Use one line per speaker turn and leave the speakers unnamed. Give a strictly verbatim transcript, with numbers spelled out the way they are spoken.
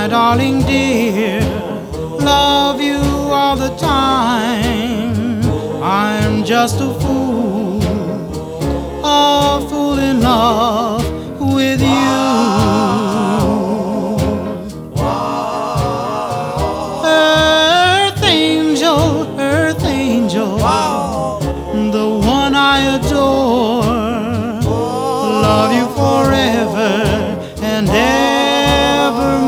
my darling dear, love you all the time. I'm just a fool, a fool in love with you. Earth angel, earth angel, the one I adore, love you forever